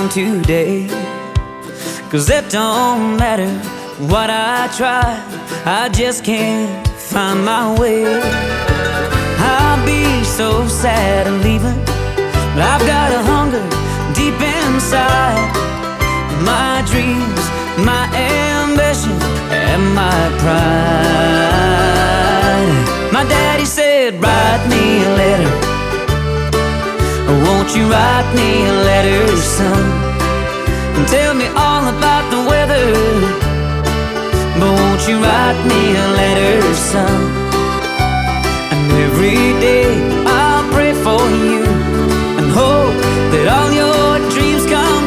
today. 'Cause it don't matter what I try, I just can't find my way. I'll be so sad and leaving, but I've got a hunger deep inside. My dreams, my ambition, and my pride. My daddy said, write me a letter. Won't you write me a letter, son?